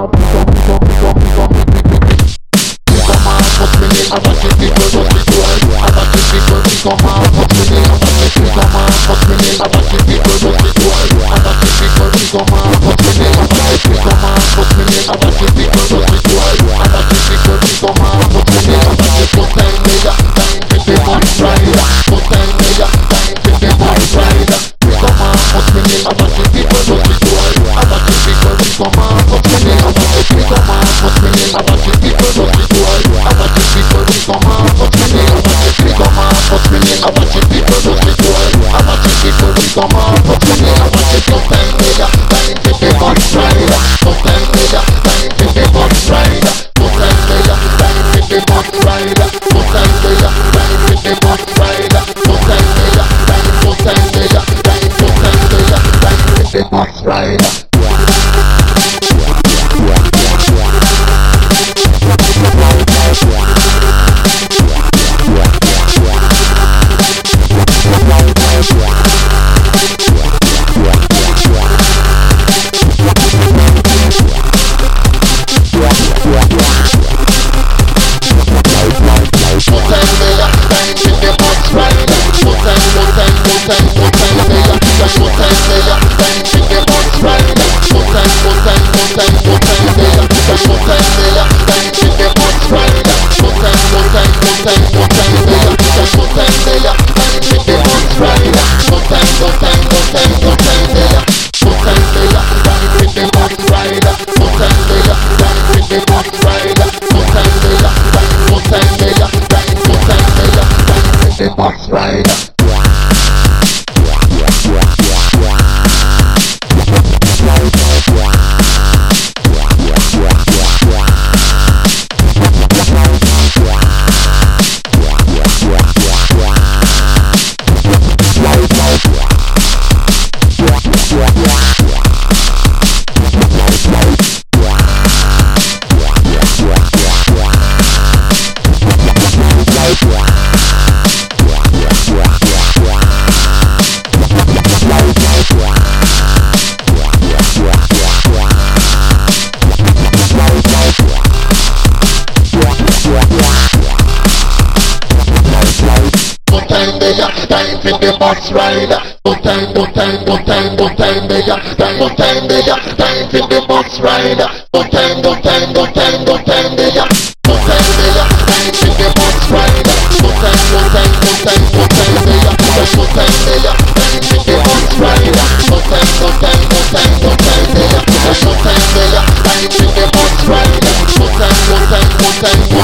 time for the bus rider. No time, no time, no time, no time, nigga. Time, no time, nigga. Time for the bus rider. No time, no time, no time, no time, nigga. No time, nigga. Time for the bus rider. No time, no time, no time, no time, nigga. No time, nigga. Time for the bus rider. No time, no time, no time, no time, nigga. No time, nigga. Time for the bus rider. No time, no time, no time.